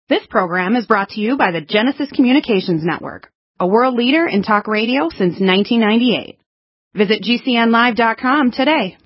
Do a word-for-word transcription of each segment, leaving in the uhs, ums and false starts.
This program is brought to you by the Genesis Communications Network, a world leader in talk radio since nineteen ninety-eight. Visit G C N live dot com today.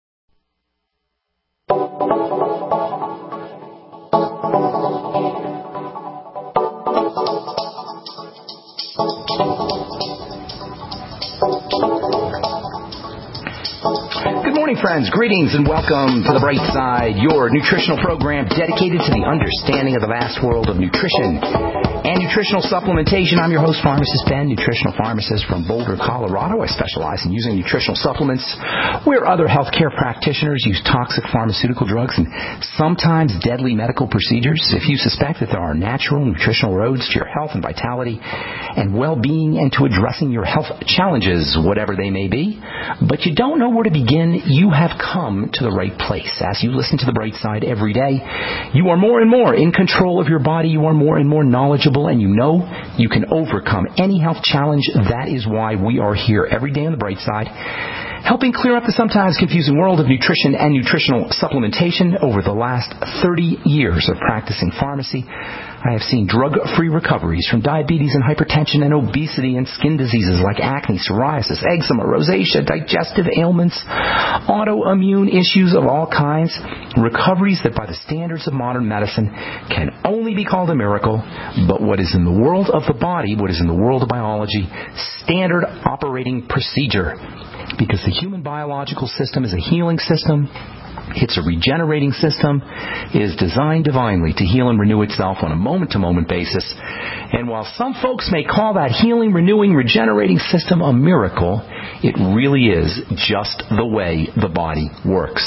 Good morning, friends. Greetings and welcome to The Bright Side, your nutritional program dedicated to the understanding of the vast world of nutrition and nutritional supplementation. I'm your host, Pharmacist Ben, nutritional pharmacist from Boulder, Colorado. I specialize in using nutritional supplements where other healthcare practitioners use toxic pharmaceutical drugs and sometimes deadly medical procedures. If you suspect that there are natural nutritional roads to your health and vitality and well-being and to addressing your health challenges, whatever they may be, but you don't know where to begin, you have come to the right place. As you listen to The Bright Side every day, you are more and more in control of your body. You are more and more knowledgeable, and you know you can overcome any health challenge. That is why we are here every day on The Bright Side, helping clear up the sometimes confusing world of nutrition and nutritional supplementation. Over the last thirty years of practicing pharmacy, I have seen drug-free recoveries from diabetes and hypertension and obesity and skin diseases like acne, psoriasis, eczema, rosacea, digestive ailments, autoimmune issues of all kinds. Recoveries that by the standards of modern medicine can only be called a miracle, but what is in the world of the body, what is in the world of biology, standard operating procedure. Because the human biological system is a healing system. It's a regenerating system. It is designed divinely to heal and renew itself on a moment-to-moment basis. And while some folks may call that healing, renewing, regenerating system a miracle, it really is just the way the body works.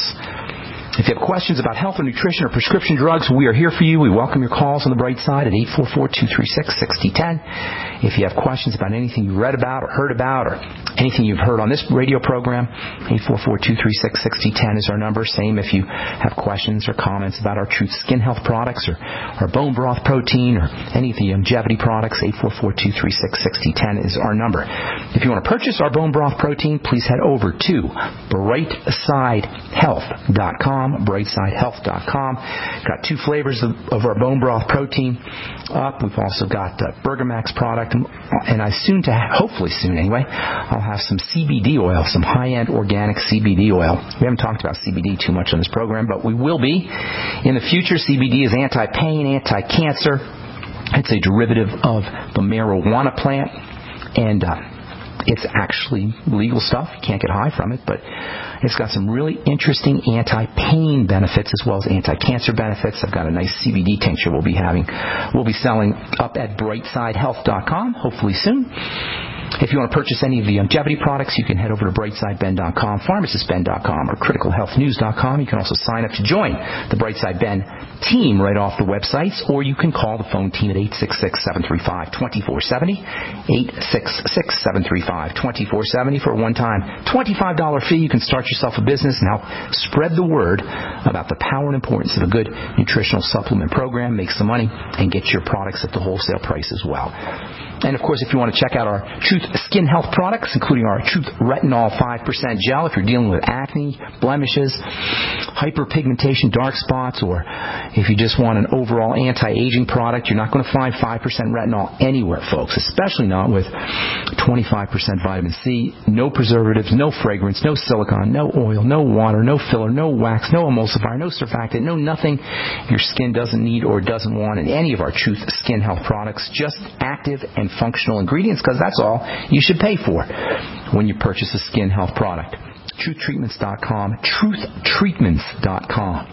If you have questions about health or nutrition or prescription drugs, we are here for you. We welcome your calls on The Bright Side at eight four four, two three six, six zero one zero. If you have questions about anything you read about or heard about or anything you've heard on this radio program, eight four four, two three six, six zero one zero is our number. Same if you have questions or comments about our Truth Skin Health products or our bone broth protein or any of the longevity products, eight four four, two three six, six zero one zero is our number. If you want to purchase our bone broth protein, please head over to bright side health dot com. bright side health dot com. Got two flavors of, of our bone broth protein up. We've also got the Bergamax product, and, and I soon to, hopefully soon anyway, I'll have some C B D oil, some high-end organic C B D oil. We haven't talked about C B D too much on this program, but we will be in the future. C B D is anti-pain, anti-cancer. It's a derivative of the marijuana plant, and uh, it's actually legal stuff. You can't get high from it, but it's got some really interesting anti-pain benefits as well as anti-cancer benefits. I've got a nice C B D tincture we'll be having. We'll be selling up at bright side health dot com, hopefully soon. If you want to purchase any of the longevity products, you can head over to bright side ben dot com, pharmacist ben dot com, or critical health news dot com. You can also sign up to join the Brightside Ben team right off the websites, or you can call the phone team at eight six six, seven three five, two four seven zero, eight six six, seven three five, two four seven zero. For a one-time twenty-five dollars fee, you can start yourself a business and help spread the word about the power and importance of a good nutritional supplement program, make some money, and get your products at the wholesale price as well. And, of course, if you want to check out our Truth Skin Health products, including our Truth Retinol five percent gel, if you're dealing with acne, blemishes, hyperpigmentation, dark spots, or if you just want an overall anti-aging product, you're not going to find five percent retinol anywhere, folks, especially not with twenty-five percent vitamin C, no preservatives, no fragrance, no silicone, no oil, no water, no filler, no wax, no emulsifier, no surfactant, no nothing your skin doesn't need or doesn't want in any of our Truth Skin Health products, just active and functional ingredients, because that's all you should pay for when you purchase a skin health product. truth treatments dot com, truth treatments dot com.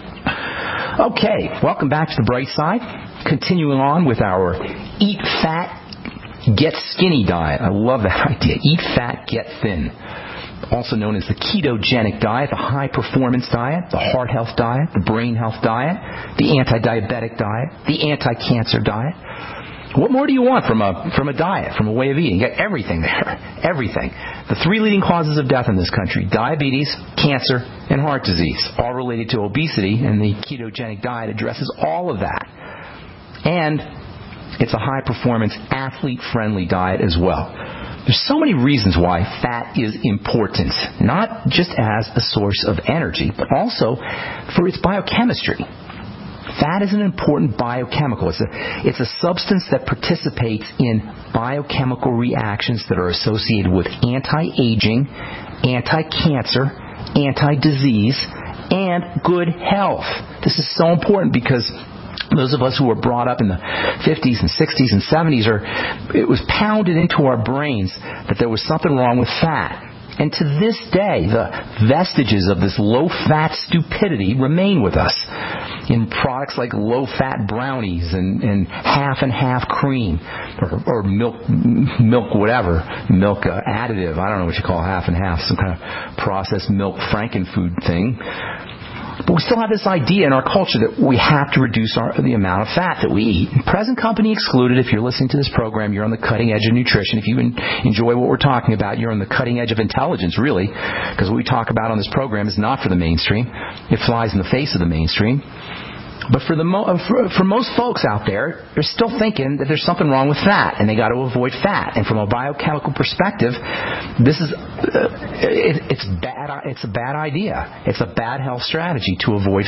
Okay, welcome back to The Bright Side. Continuing on with our Eat Fat, Get Skinny diet. I love that idea. Eat fat, get thin. Also known as the ketogenic diet, the high-performance diet, the heart health diet, the brain health diet, the anti-diabetic diet, the anti-cancer diet. What more do you want from a from a diet, from a way of eating? You get everything there. Everything. The three leading causes of death in this country: diabetes, cancer, and heart disease, all related to obesity, and the ketogenic diet addresses all of that. And it's a high-performance, athlete-friendly diet as well. There's so many reasons why fat is important, not just as a source of energy, but also for its biochemistry. Fat is an important biochemical. It's a, it's a substance that participates in biochemical reactions that are associated with anti-aging, anti-cancer, anti-disease, and good health. This is so important because those of us who were brought up in the fifties and sixties and seventies, are, it was pounded into our brains that there was something wrong with fat. And to this day, the vestiges of this low-fat stupidity remain with us in products like low-fat brownies and, and half-and-half cream or, or milk, milk whatever, milk uh, additive. I don't know what you call half-and-half, some kind of processed milk frankenfood thing. But we still have this idea in our culture that we have to reduce our, the amount of fat that we eat. Present company excluded. If you're listening to this program, you're on the cutting edge of nutrition. If you enjoy what we're talking about, you're on the cutting edge of intelligence, really, because what we talk about on this program is not for the mainstream. It flies in the face of the mainstream. But for the mo- for, for most folks out there, they're still thinking that there's something wrong with fat, and they got to avoid fat. And from a biochemical perspective, this is uh, it, it's bad. It's a bad idea. It's a bad health strategy to avoid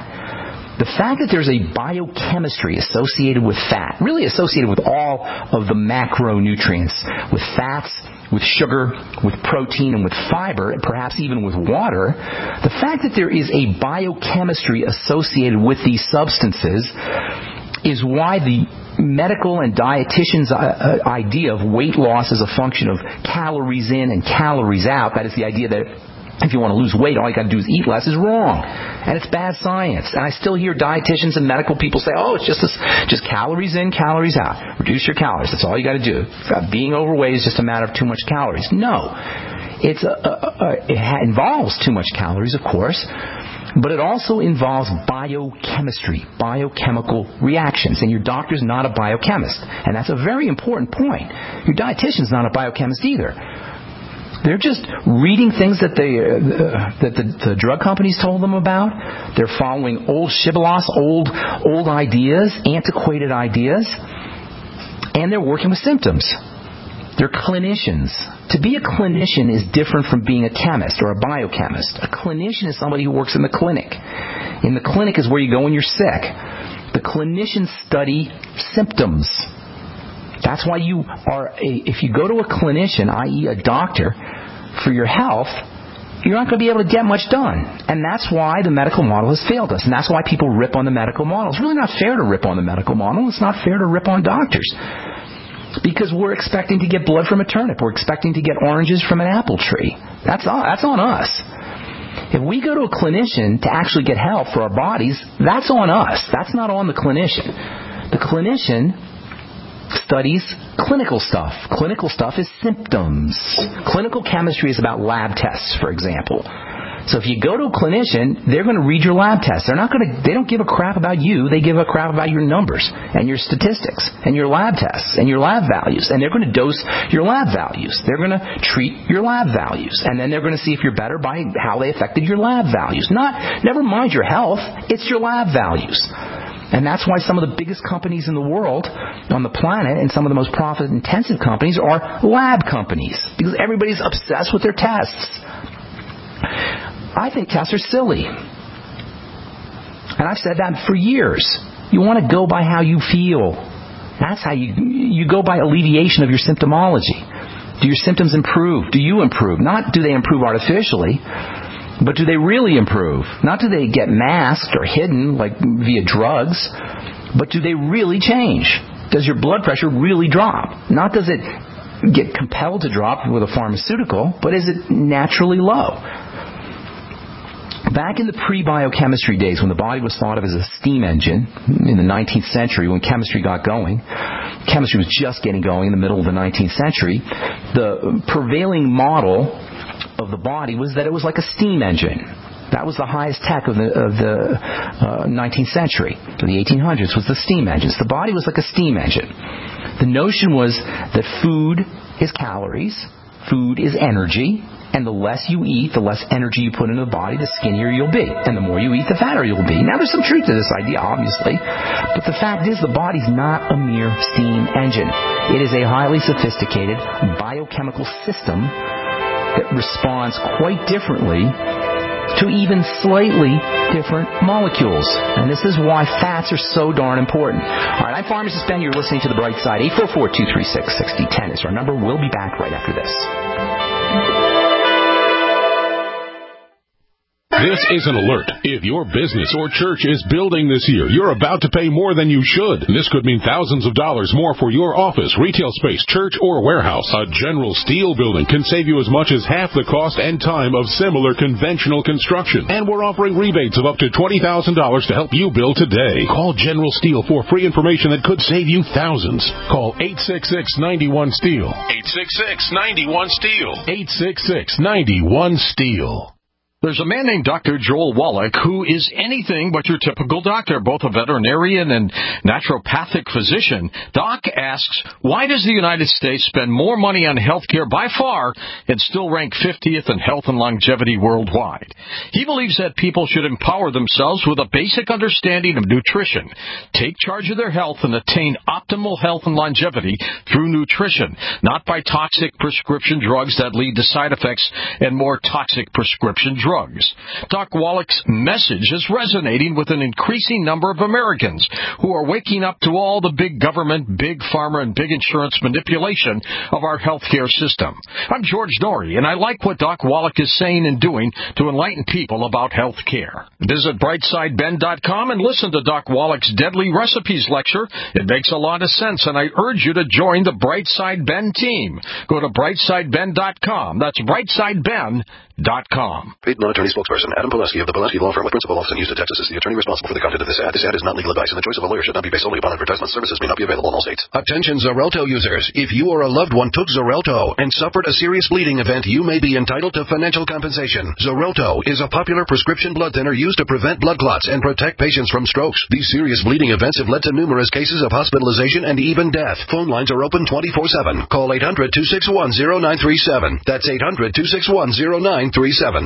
fat. The fact that there's a biochemistry associated with fat, really associated with all of the macronutrients, with fats, with sugar, with protein, and with fiber, and perhaps even with water, the fact that there is a biochemistry associated with these substances is why the medical and dietitian's idea of weight loss as a function of calories in and calories out, that is the idea that if you want to lose weight, all you got to do is eat less, is wrong. And it's bad science. And I still hear dietitians and medical people say, oh, it's just this, just calories in, calories out. Reduce your calories. That's all you got to do. Being overweight is just a matter of too much calories. No. It's a, a, a, it involves too much calories, of course, but it also involves biochemistry, biochemical reactions. And your doctor's not a biochemist. And that's a very important point. Your dietitian's not a biochemist either. They're just reading things that they uh, that the, the drug companies told them about. They're following old shibboleths, old old ideas, antiquated ideas, and they're working with symptoms. They're clinicians. To be a clinician is different from being a chemist or a biochemist. A clinician is somebody who works in the clinic. In the clinic is where you go when you're sick. The clinicians study symptoms. That's why you are a, if you go to a clinician, that is a doctor, for your health, you're not going to be able to get much done. And that's why the medical model has failed us. And that's why people rip on the medical model. It's really not fair to rip on the medical model. It's not fair to rip on doctors. Because we're expecting to get blood from a turnip. We're expecting to get oranges from an apple tree. That's on, that's on us. If we go to a clinician to actually get help for our bodies, that's on us. That's not on the clinician. The clinician studies clinical stuff. Clinical stuff is symptoms. Clinical chemistry is about lab tests, for example. So if you go to a clinician, they're going to read your lab tests. They're not going to, they don't give a crap about you. They give a crap about your numbers and your statistics and your lab tests and your lab values. And they're going to dose your lab values. They're going to treat your lab values. And then they're going to see if you're better by how they affected your lab values. Not, never mind your health. It's your lab values. And that's why some of the biggest companies in the world, on the planet, and some of the most profit-intensive companies are lab companies. Because everybody's obsessed with their tests. I think tests are silly. And I've said that for years. You want to go by how you feel. That's how you, you go by alleviation of your symptomology. Do your symptoms improve? Do you improve? Not do they improve artificially, but do they really improve? Not do they get masked or hidden like via drugs, but do they really change? Does your blood pressure really drop? Not does it get compelled to drop with a pharmaceutical, but is it naturally low? Back in the pre-biochemistry days, when the body was thought of as a steam engine, in the nineteenth century, when chemistry got going, chemistry was just getting going in the middle of the nineteenth century, the prevailing model of the body was that it was like a steam engine. That was the highest tech of the, of the uh, nineteenth century. To the eighteen hundreds was the steam engines. The body was like a steam engine. The notion was that food is calories, food is energy, and the less you eat, the less energy you put into the body, the skinnier you'll be. And the more you eat, the fatter you'll be. Now, there's some truth to this idea, obviously. But the fact is, the body's not a mere steam engine. It is a highly sophisticated biochemical system that responds quite differently to to even slightly different molecules. And this is why fats are so darn important. All right, I'm Pharmacist Ben. You're listening to The Bright Side. eight four four, two three six, six zero one zero is our number. We'll be back right after this. This is an alert. If your business or church is building this year, you're about to pay more than you should. This could mean thousands of dollars more for your office, retail space, church, or warehouse. A General Steel building can save you as much as half the cost and time of similar conventional construction. And we're offering rebates of up to twenty thousand dollars to help you build today. Call General Steel for free information that could save you thousands. Call eight six six, nine one, STEEL. eight six six, nine one, STEEL. eight six six, nine one, STEEL. There's a man named Doctor Joel Wallach who is anything but your typical doctor, both a veterinarian and naturopathic physician. Doc asks, why does the United States spend more money on health care by far and still rank fiftieth in health and longevity worldwide? He believes that people should empower themselves with a basic understanding of nutrition, take charge of their health, and attain optimal health and longevity through nutrition, not by toxic prescription drugs that lead to side effects and more toxic prescription drugs. Drugs. Doc Wallach's message is resonating with an increasing number of Americans who are waking up to all the big government, big pharma, and big insurance manipulation of our healthcare system. I'm George Norrie, and I like what Doc Wallach is saying and doing to enlighten people about health care. Visit brightside ben dot com and listen to Doc Wallach's Deadly Recipes lecture. It makes a lot of sense, and I urge you to join the Brightside Ben team. Go to brightside ben dot com. That's brightside ben dot com. Paid non-attorney spokesperson Adam Pulaski of the Pulaski Law Firm with principal office in Houston, Texas is the attorney responsible for the content of this ad. This ad is not legal advice, and the choice of a lawyer should not be based solely upon advertisement. Services may not be available in all states. Attention Xarelto users. If you or a loved one took Xarelto and suffered a serious bleeding event, you may be entitled to financial compensation. Xarelto is a popular prescription blood thinner used to prevent blood clots and protect patients from strokes. These serious bleeding events have led to numerous cases of hospitalization and even death. Phone lines are open twenty-four seven. Call eight hundred, two six one, zero nine three seven. That's eight hundred, two six one, zero nine three seven.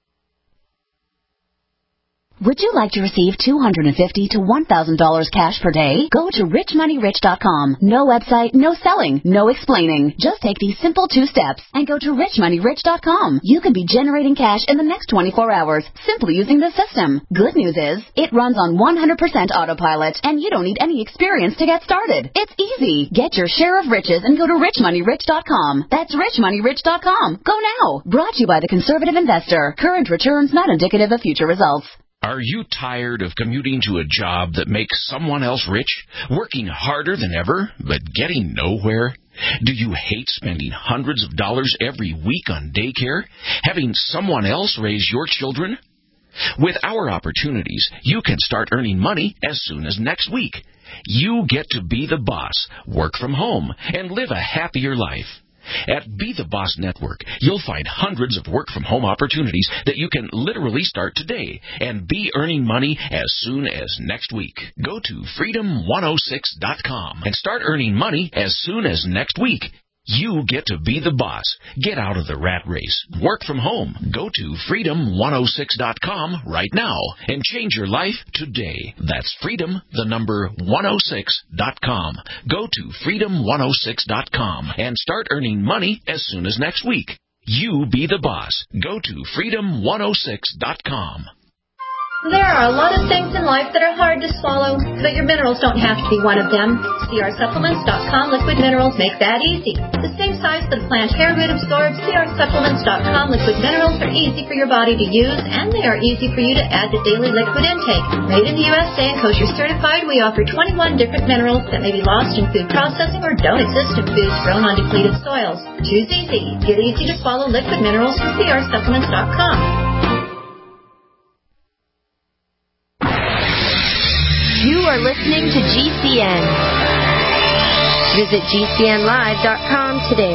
Would you like to receive two hundred fifty dollars to one thousand dollars cash per day? Go to rich money rich dot com. No website, no selling, no explaining. Just take these simple two steps and go to rich money rich dot com. You can be generating cash in the next twenty-four hours simply using the system. Good news is, it runs on one hundred percent autopilot, and you don't need any experience to get started. It's easy. Get your share of riches and go to rich money rich dot com. That's rich money rich dot com. Go now. Brought to you by the Conservative Investor. Current returns not indicative of future results. Are you tired of commuting to a job that makes someone else rich, working harder than ever, but getting nowhere? Do you hate spending hundreds of dollars every week on daycare, having someone else raise your children? With our opportunities, you can start earning money as soon as next week. You get to be the boss, work from home, and live a happier life. At Be the Boss Network, you'll find hundreds of work-from-home opportunities that you can literally start today and be earning money as soon as next week. Go to freedom one oh six dot com and start earning money as soon as next week. You get to be the boss. Get out of the rat race. Work from home. Go to freedom one oh six dot com right now and change your life today. That's freedom, the number one oh six dot com. Go to freedom one oh six dot com and start earning money as soon as next week. You be the boss. Go to freedom one oh six dot com. There are a lot of things in life that are hard to swallow, but your minerals don't have to be one of them. C R supplements dot com liquid minerals make that easy. The same size that a plant hair root absorbs, C R supplements dot com liquid minerals are easy for your body to use, and they are easy for you to add to daily liquid intake. Made in the U S A and kosher certified, we offer twenty-one different minerals that may be lost in food processing or don't exist in foods grown on depleted soils. Choose easy. Get easy to swallow liquid minerals from C R supplements dot com. You are listening to G C N. Visit G C N live dot com today.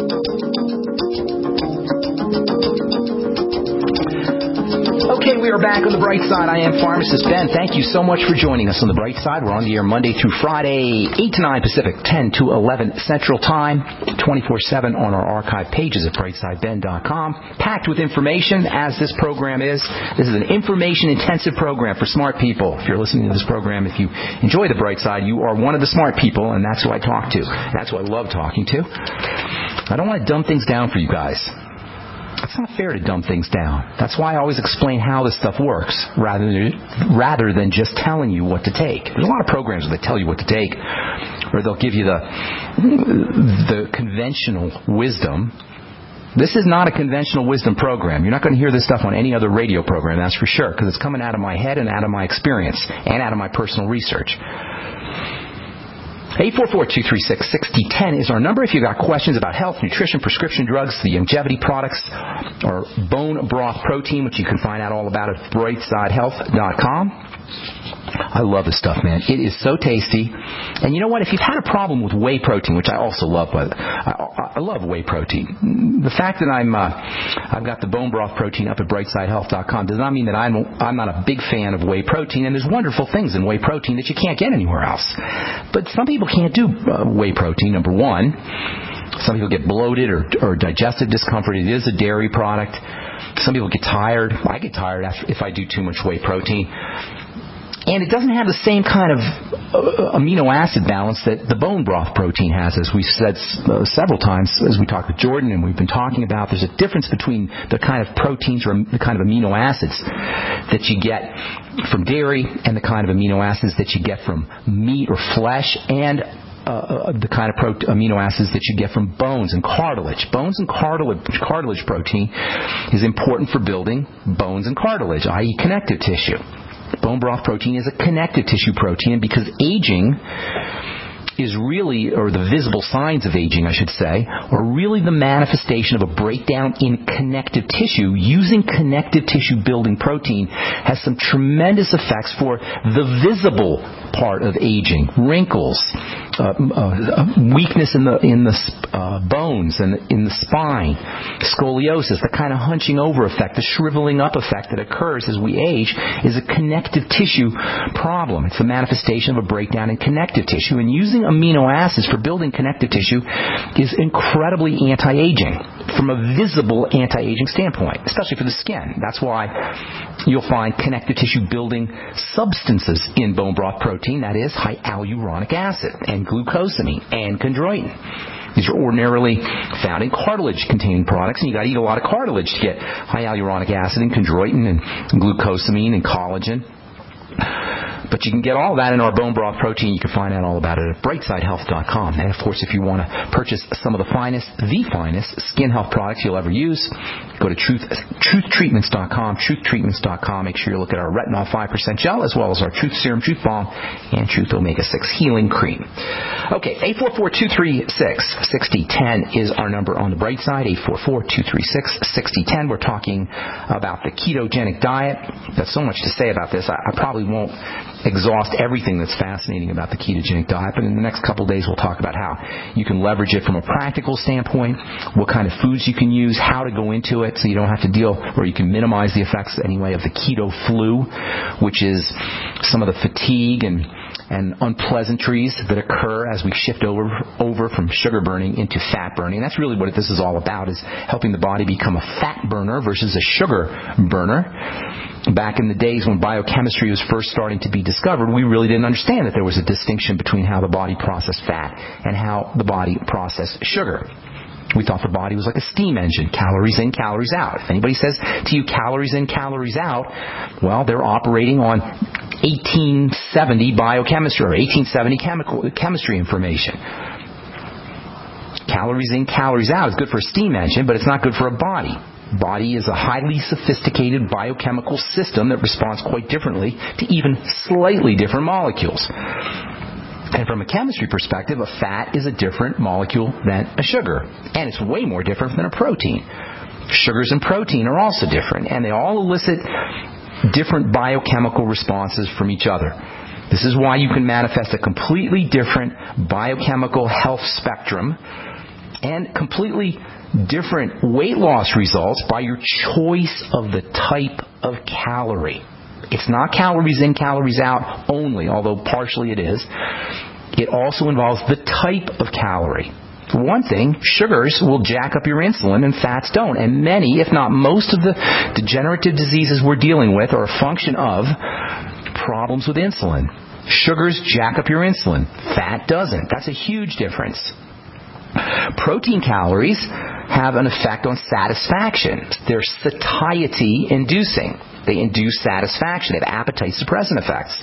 Okay, we are back. back on The Bright Side. I am Pharmacist Ben. Thank you so much for joining us on The Bright Side. We're on the air Monday through Friday, eight to nine Pacific, ten to eleven Central Time, twenty-four seven on our archive pages at bright side ben dot com. Packed with information, as this program is. This is an information-intensive program for smart people. If you're listening to this program, if you enjoy The Bright Side, you are one of the smart people, and that's who I talk to. That's who I love talking to. I don't want to dumb things down for you guys. It's not fair to dumb things down. That's why I always explain how this stuff works rather than, rather than just telling you what to take. There's a lot of programs where they tell you what to take, or they'll give you the, the conventional wisdom. This is not a conventional wisdom program. You're not going to hear this stuff on any other radio program, that's for sure, because it's coming out of my head and out of my experience and out of my personal research. eight four four, two three six, six zero one zero is our number if you've got questions about health, nutrition, prescription drugs, the longevity products, or bone broth protein, which you can find out all about at bright side health dot com. I love this stuff, man. It is so tasty. And you know what? If you've had a problem with whey protein, which I also love, but I, I love whey protein. The fact that I'm, uh, I've got the bone broth protein up at bright side health dot com does not mean that I'm, I'm not a big fan of whey protein. And there's wonderful things in whey protein that you can't get anywhere else. But some people can't do uh, whey protein, number one. Some people get bloated or, or digestive discomfort. It is a dairy product. Some people get tired. I get tired after, if I do too much whey protein. And it doesn't have the same kind of uh, amino acid balance that the bone broth protein has, as we've said uh, several times as we talked with Jordan and we've been talking about. There's a difference between the kind of proteins or the kind of amino acids that you get from dairy and the kind of amino acids that you get from meat or flesh, and Uh, the kind of pro- amino acids that you get from bones and cartilage. Bones and cartilage, cartilage protein is important for building bones and cartilage, that is connective tissue. Bone broth protein is a connective tissue protein because aging is really, or the visible signs of aging, I should say, are really the manifestation of a breakdown in connective tissue. Using connective tissue building protein has some tremendous effects for the visible part of aging. Wrinkles, uh, uh, weakness in the in the uh, bones and in the spine, scoliosis, the kind of hunching over effect, the shriveling up effect that occurs as we age is a connective tissue problem. It's a manifestation of a breakdown in connective tissue, and using amino acids for building connective tissue is incredibly anti-aging from a visible anti-aging standpoint, especially for the skin. That's why you'll find connective tissue building substances in bone broth protein, that is hyaluronic acid and glucosamine and chondroitin. These are ordinarily found in cartilage-containing products, and you got to eat a lot of cartilage to get hyaluronic acid and chondroitin and glucosamine and collagen. But you can get all that in our bone broth protein. You can find out all about it at bright side health dot com. And, of course, if you want to purchase some of the finest, the finest skin health products you'll ever use, go to truth truth treatments dot com, truth treatments dot com. Make sure you look at our Retinol five percent gel as well as our Truth Serum, Truth Balm, and Truth Omega six Healing Cream. Okay, eight four four, two three six, six zero one zero is our number on the bright side, eight four four, two three six, six zero one zero. We're talking about the ketogenic diet. There's so much to say about this. I, I probably won't exhaust everything that's fascinating about the ketogenic diet, but in the next couple of days we'll talk about how you can leverage it from a practical standpoint, what kind of foods you can use, how to go into it so you don't have to deal, or you can minimize the effects anyway of the keto flu, which is some of the fatigue and and unpleasantries that occur as we shift over over from sugar burning into fat burning. That's really what this is all about, is helping the body become a fat burner versus a sugar burner. Back in the days when biochemistry was first starting to be discovered, we really didn't understand that there was a distinction between how the body processed fat and how the body processed sugar. We thought the body was like a steam engine, calories in, calories out. If anybody says to you calories in, calories out, well, they're operating on eighteen seventy biochemistry or eighteen seventy chemical chemistry information. Calories in, calories out is good for a steam engine, but it's not good for a body. Body is a highly sophisticated biochemical system that responds quite differently to even slightly different molecules. And from a chemistry perspective, a fat is a different molecule than a sugar. And it's way more different than a protein. Sugars and protein are also different, and they all elicit different biochemical responses from each other. This is why you can manifest a completely different biochemical health spectrum and completely different weight loss results by your choice of the type of calorie. It's not calories in, calories out only, although partially it is. It also involves the type of calorie. For one thing, sugars will jack up your insulin and fats don't. And many, if not most of the degenerative diseases we're dealing with are a function of problems with insulin. Sugars jack up your insulin. Fat doesn't. That's a huge difference. Protein calories have an effect on satisfaction. They're satiety inducing. They induce satisfaction. They have appetite suppressant effects.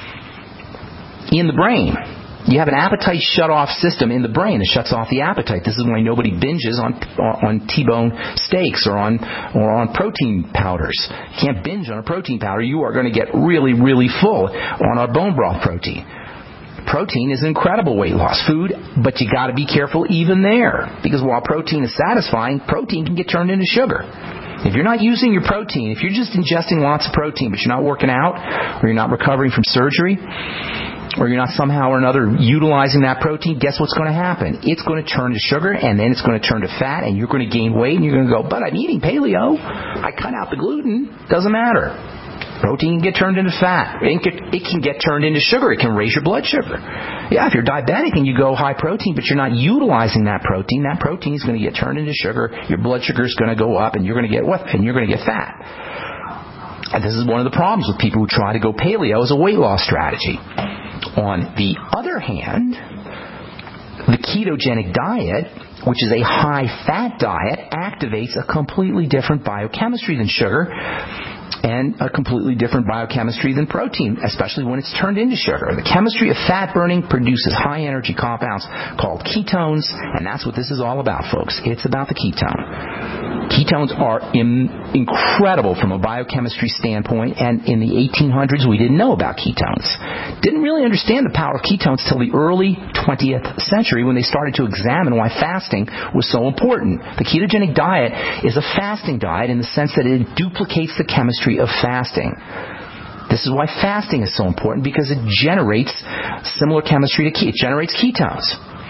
In the brain, you have an appetite shut-off system in the brain that shuts off the appetite. This is why nobody binges on on T-bone steaks or on or on protein powders. You can't binge on a protein powder. You are going to get really, really full on our bone broth protein. Protein is incredible weight loss food, but you got to be careful even there, because while protein is satisfying, protein can get turned into sugar. If you're not using your protein, if you're just ingesting lots of protein, but you're not working out, or you're not recovering from surgery, or you're not somehow or another utilizing that protein, guess what's going to happen? It's going to turn to sugar, and then it's going to turn to fat, and you're going to gain weight, and you're going to go, but I'm eating paleo. I cut out the gluten. Doesn't matter. Protein can get turned into fat. It can, it can get turned into sugar. It can raise your blood sugar. Yeah, if you're diabetic and you go high protein, but you're not utilizing that protein, that protein is going to get turned into sugar. Your blood sugar is going to go up, and you're going to get what? And you're going to get fat. And this is one of the problems with people who try to go paleo as a weight loss strategy. On the other hand, the ketogenic diet, which is a high-fat diet, activates a completely different biochemistry than sugar, and a completely different biochemistry than protein, especially when it's turned into sugar. The chemistry of fat burning produces high-energy compounds called ketones, and that's what this is all about, folks. It's about the ketone. Ketones are in, incredible from a biochemistry standpoint, and in the eighteen hundreds, we didn't know about ketones. Didn't really understand the power of ketones till the early twentieth century when they started to examine why fasting was so important. The ketogenic diet is a fasting diet in the sense that it duplicates the chemistry of fasting. This is why fasting is so important, because it generates similar chemistry to ketones. It generates ketones.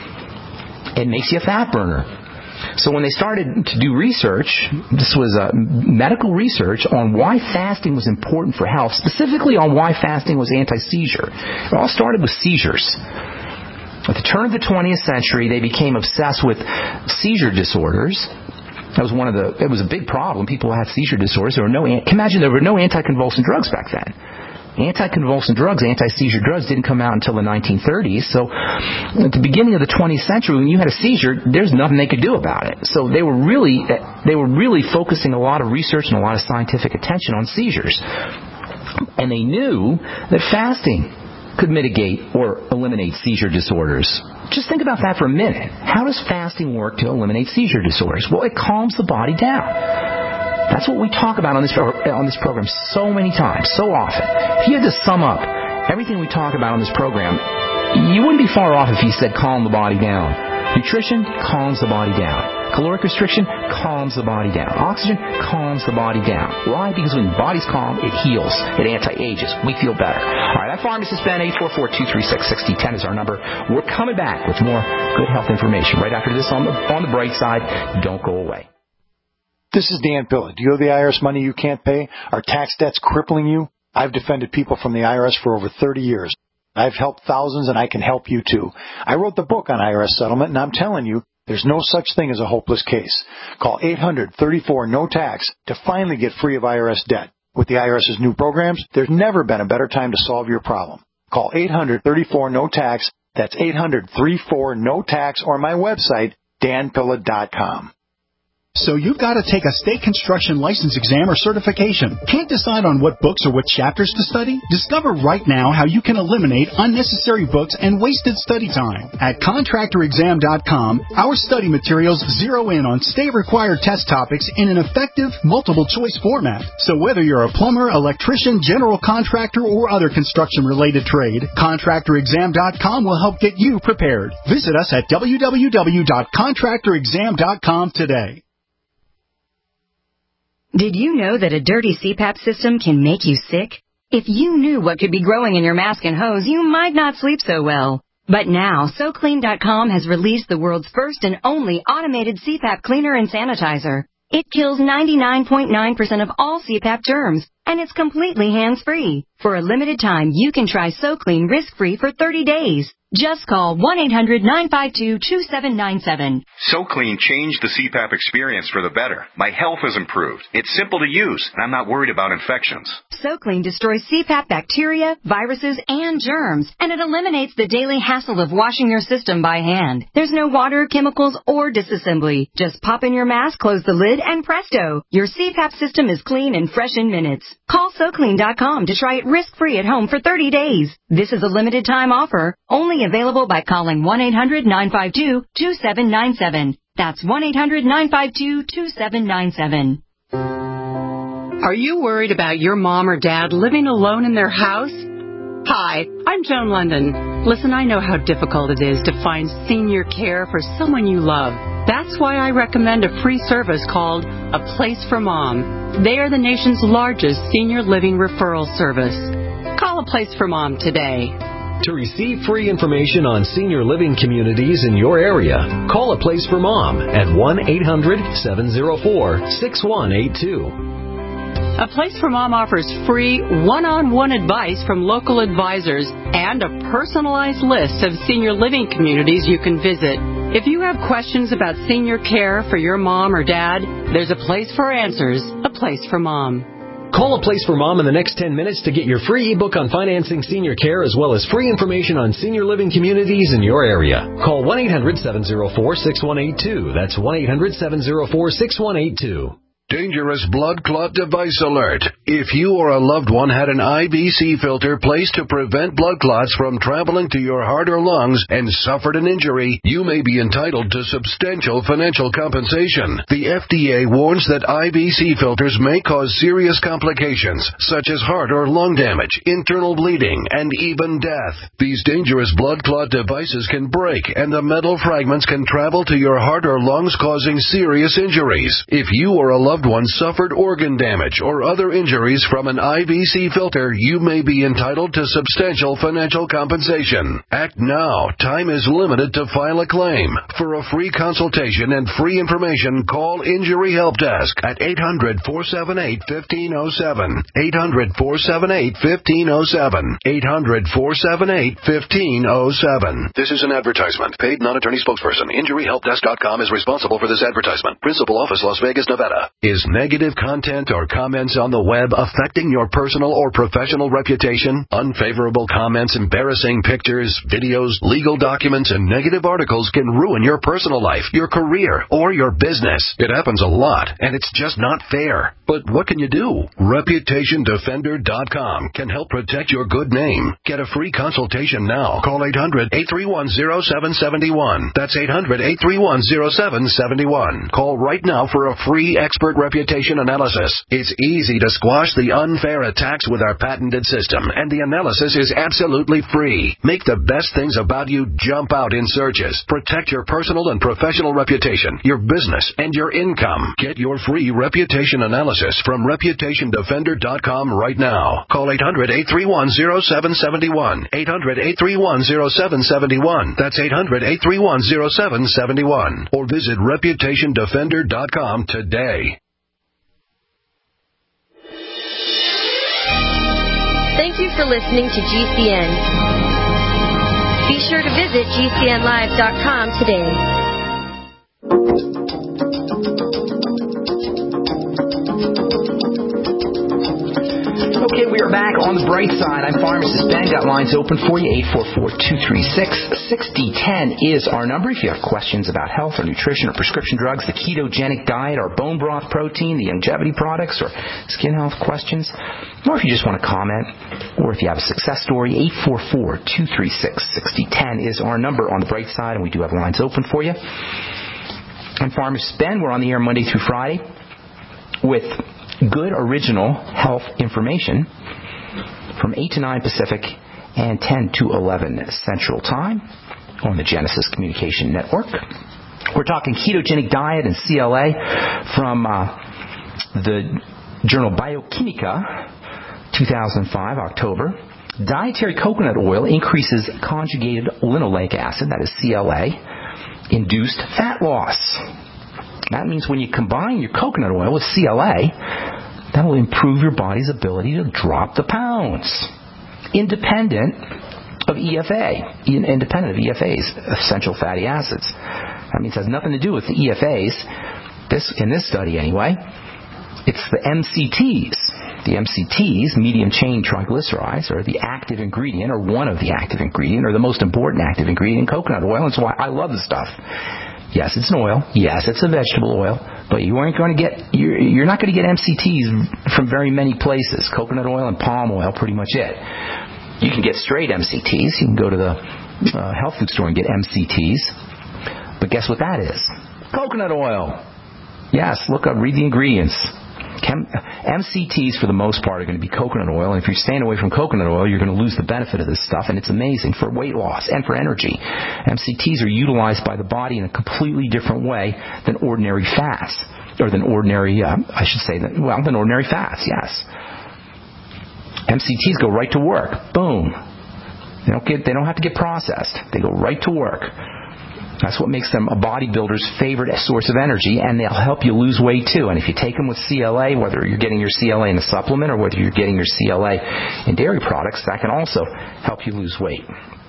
It makes you a fat burner. So when they started to do research, this was uh, medical research on why fasting was important for health, specifically on why fasting was anti-seizure. It all started with seizures. At the turn of the twentieth century, they became obsessed with seizure disorders. That was one of the. It was a big problem. People had seizure disorders. There were no. Imagine there were no anticonvulsant drugs back then. Anticonvulsant drugs, anti-seizure drugs didn't come out until the nineteen thirties. So at the beginning of the twentieth century, when you had a seizure, there's nothing they could do about it. So they were really they were really focusing a lot of research and a lot of scientific attention on seizures. And they knew that fasting could mitigate or eliminate seizure disorders. Just think about that for a minute. How does fasting work to eliminate seizure disorders? Well, it calms the body down. That's what we talk about on this on this program so many times, so often. If you had to sum up everything we talk about on this program, you wouldn't be far off if you said calm the body down. Nutrition calms the body down. Caloric restriction calms the body down. Oxygen calms the body down. Why? Because when the body's calm, it heals. It anti-ages. We feel better. All right, that pharmacist Ben, eight four four, two three six, six zero one zero is our number. We're coming back with more good health information right after this on the, on the bright side. Don't go away. This is Dan Pilla. Do you owe the I R S money you can't pay? Are tax debts crippling you? I've defended people from the I R S for over thirty years. I've helped thousands, and I can help you too. I wrote the book on I R S settlement, and I'm telling you, there's no such thing as a hopeless case. Call eight hundred, thirty-four, no tax to finally get free of I R S debt. With the IRS's new programs, there's never been a better time to solve your problem. Call eight hundred, thirty-four, no tax. That's eight hundred, thirty-four, no tax, or my website, dan pilla dot com. So you've got to take a state construction license exam or certification. Can't decide on what books or what chapters to study? Discover right now how you can eliminate unnecessary books and wasted study time. At contractor exam dot com, our study materials zero in on state-required test topics in an effective, multiple-choice format. So whether you're a plumber, electrician, general contractor, or other construction-related trade, contractor exam dot com will help get you prepared. Visit us at w w w dot contractor exam dot com today. Did you know that a dirty C PAP system can make you sick? If you knew what could be growing in your mask and hose, you might not sleep so well. But now, So Clean dot com has released the world's first and only automated C PAP cleaner and sanitizer. It kills ninety-nine point nine percent of all C PAP germs, and it's completely hands-free. For a limited time, you can try So Clean risk-free for thirty days. Just call one eight hundred nine five two two seven nine seven. So Clean changed the C PAP experience for the better. My health has improved. It's simple to use, and I'm not worried about infections. So Clean destroys C PAP bacteria, viruses, and germs, and it eliminates the daily hassle of washing your system by hand. There's no water, chemicals, or disassembly. Just pop in your mask, close the lid, and presto! Your C PAP system is clean and fresh in minutes. Call So Clean dot com to try it risk-free at home for thirty days. This is a limited time offer, only available by calling one eight hundred nine five two two seven nine seven. That's one eight hundred nine five two two seven nine seven. Are you worried about your mom or dad living alone in their house? Hi, I'm Joan London. Listen, I know how difficult it is to find senior care for someone you love. That's why I recommend a free service called A Place for Mom. They are the nation's largest senior living referral service. Call A Place for Mom today. To receive free information on senior living communities in your area, call A Place for Mom at one eight hundred seven oh four six one eight two. A Place for Mom offers free one-on-one advice from local advisors and a personalized list of senior living communities you can visit. If you have questions about senior care for your mom or dad, there's a place for answers. A Place for Mom. Call A Place for Mom in the next ten minutes to get your free ebook on financing senior care as well as free information on senior living communities in your area. Call one eight hundred seven oh four six one eight two. That's one eight hundred seven oh four six one eight two. Dangerous blood clot device alert. If you or a loved one had an I V C filter placed to prevent blood clots from traveling to your heart or lungs and suffered an injury, you may be entitled to substantial financial compensation. The F D A warns that I V C filters may cause serious complications, such as heart or lung damage, internal bleeding, and even death. These dangerous blood clot devices can break, and the metal fragments can travel to your heart or lungs, causing serious injuries. If you or a loved one suffered organ damage or other injuries from an I V C filter, you may be entitled to substantial financial compensation. Act now. Time is limited to file a claim. For a free consultation and free information, call Injury Help Desk at eight hundred four seven eight one five zero seven. eight hundred four seven eight one five zero seven. eight hundred four seven eight one five zero seven. This is an advertisement. Paid non-attorney spokesperson. Injury Help Desk dot com is responsible for this advertisement. Principal office, Las Vegas, Nevada. Is negative content or comments on the web affecting your personal or professional reputation? Unfavorable comments, embarrassing pictures, videos, legal documents, and negative articles can ruin your personal life, your career, or your business. It happens a lot, and it's just not fair. But what can you do? Reputation Defender dot com can help protect your good name. Get a free consultation now. Call eight hundred eight three one oh seven seven one. That's eight hundred eight three one oh seven seven one. Call right now for a free expert reputation analysis. It's easy to squash the unfair attacks with our patented system, and the analysis is absolutely free. Make the best things about you jump out in searches. Protect your personal and professional reputation, your business, and your income. Get your free reputation analysis from Reputation Defender dot com right now. Call eight hundred eight three one oh seven seven one. eight hundred eight three one oh seven seven one. That's eight hundred eight three one oh seven seven one. Or visit Reputation Defender dot com today. Thank you for listening to G C N. Be sure to visit G C N live dot com today. Okay, we are back on the bright side. I'm Pharmacist Ben. Got lines open for you. eight four four, two three six, six zero one zero is our number. If you have questions about health or nutrition or prescription drugs, the ketogenic diet, or bone broth protein, the longevity products, or skin health questions, or if you just want to comment, or if you have a success story, eight four four, two three six, six zero one zero is our number on the bright side, and we do have lines open for you. I'm Pharmacist Ben. We're on the air Monday through Friday with good original health information from eight to nine Pacific and ten to eleven Central Time on the Genesis Communication Network. We're talking ketogenic diet and C L A from uh, the journal Biochimica, two thousand five, October. Dietary coconut oil increases conjugated linoleic acid, that is C L A, induced fat loss. That means when you combine your coconut oil with C L A, that will improve your body's ability to drop the pounds, independent of E F A, independent of E F As, essential fatty acids. That means it has nothing to do with the E F As, this, in this study anyway. It's the M C Ts. The M C Ts, medium chain triglycerides, are the active ingredient, or one of the active ingredient, or the most important active ingredient in coconut oil. And it's why I love the stuff. Yes, it's an oil. Yes, it's a vegetable oil. But you aren't going to get, you're, you're not going to get M C Ts from very many places. Coconut oil and palm oil, pretty much it. You can get straight M C Ts. You can go to the uh, health food store and get M C Ts. But guess what that is? Coconut oil. Yes, look up, read the ingredients. Chem- M C Ts, for the most part, are going to be coconut oil. And if you're staying away from coconut oil, you're going to lose the benefit of this stuff. And it's amazing for weight loss and for energy. M C Ts are utilized by the body in a completely different way than ordinary fats. Or than ordinary, uh, I should say, that, well, than ordinary fats, yes. M C Ts go right to work. Boom. They don't get, they don't have to get processed. They go right to work. That's what makes them a bodybuilder's favorite source of energy, and they'll help you lose weight too. And if you take them with C L A, whether you're getting your C L A in a supplement or whether you're getting your C L A in dairy products, that can also help you lose weight.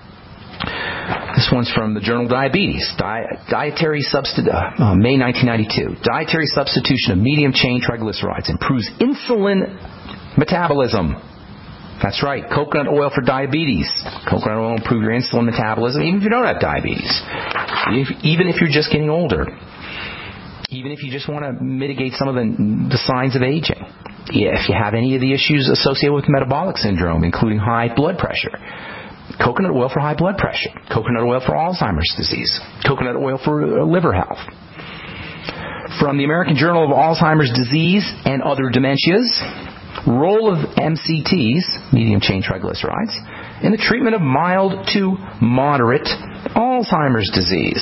This one's from the journal Diabetes. Di- dietary substitute, uh, May nineteen ninety-two. Dietary substitution of medium chain triglycerides improves insulin metabolism. That's right, coconut oil for diabetes. Coconut oil will improve your insulin metabolism, even if you don't have diabetes. If, even if you're just getting older. Even if you just want to mitigate some of the, the signs of aging. If you have any of the issues associated with metabolic syndrome, including high blood pressure. Coconut oil for high blood pressure. Coconut oil for Alzheimer's disease. Coconut oil for liver health. From the American Journal of Alzheimer's Disease and Other Dementias, role of M C Ts, medium chain triglycerides, in the treatment of mild to moderate Alzheimer's disease.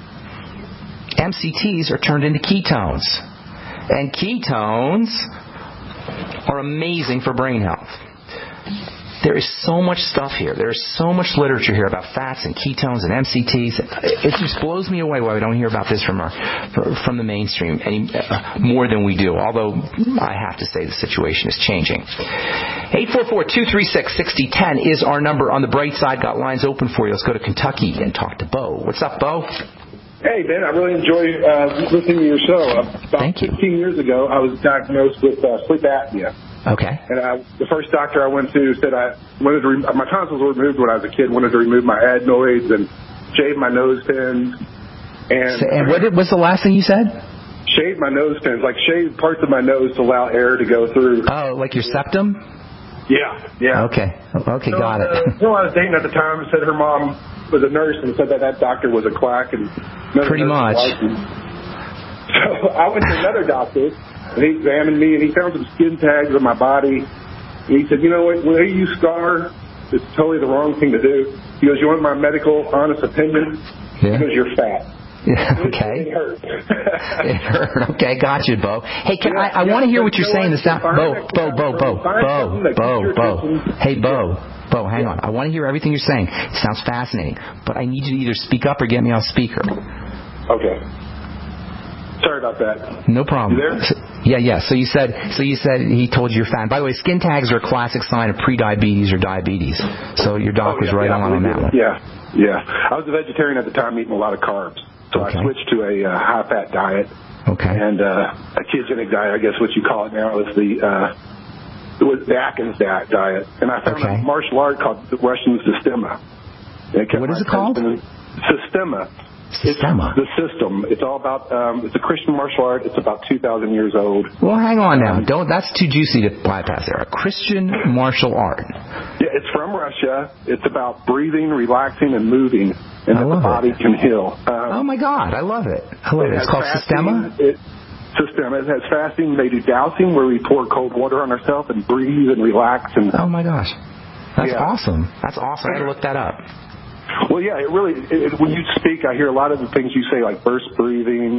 M C Ts are turned into ketones. And ketones are amazing for brain health. There is so much stuff here. There is so much literature here about fats and ketones and M C Ts. It just blows me away why we don't hear about this from our from the mainstream any uh, more than we do. Although I have to say the situation is changing. eight four four, two three six, six zero one zero is our number on the bright side. Got lines open for you. Let's go to Kentucky and talk to Bo. What's up, Bo? Hey, Ben, I really enjoy uh, listening to your show. About Thank you. fifteen years ago, I was diagnosed with uh, sleep apnea. Okay. And I, the first doctor I went to said I wanted to re- my tonsils were removed when I was a kid. Wanted to remove my adenoids and shave my nose pins. And, so, and what was the last thing you said? Shave my nose pins, like shave parts of my nose to allow air to go through. Oh, like your septum? Yeah, yeah. Okay, okay, so, uh, got it. You know, I was dating at the time, said her mom was a nurse and said that that doctor was a quack. And pretty much. So I went to another doctor. And he examined me, and he found some skin tags on my body. And he said, you know what, when you scar, it's totally the wrong thing to do. He goes, you want my medical, honest opinion? Yeah. Because you're fat. Yeah, okay. It hurt. It hurt. Okay, got you, Bo. Hey, can yeah, I, I yeah, want to hear what you're saying. The sound, Bo, Bo, Bo, Bo, Bo, Bo, Bo. Hey, Bo, Bo, hang on. I want to hear everything you're saying. It sounds fascinating. But I need you to either speak up or get me on speaker. Okay. Sorry about that. No problem. You there? Yeah, yeah. So you said, so you said he told you you're fat. By the way, skin tags are a classic sign of pre-diabetes or diabetes. So your doc oh, yeah, was right yeah, on on that one. Yeah, yeah. I was a vegetarian at the time, eating a lot of carbs. So okay. I switched to a uh, high-fat diet. Okay. And uh, a ketogenic diet, I guess what you call it now, is the uh, it was the Atkins diet. And I found okay. a martial art called the Russian Systema. What is it called? Systema. Systema. It's the system. It's all about, um, it's a Christian martial art. It's about two thousand years old. Well, hang on now. Don't, that's too juicy to bypass there. A Christian martial art. Yeah, it's from Russia. It's about breathing, relaxing, and moving, and that the body it. can heal. Um, oh, my God. I love it. I love it. it. It's called fasting. Systema? It, Systema. It has fasting. They do dowsing, where we pour cold water on ourselves and breathe and relax. And oh, my gosh. That's yeah. awesome. That's awesome. I got to look that up. Well, yeah, it really, it, when you speak, I hear a lot of the things you say, like burst breathing,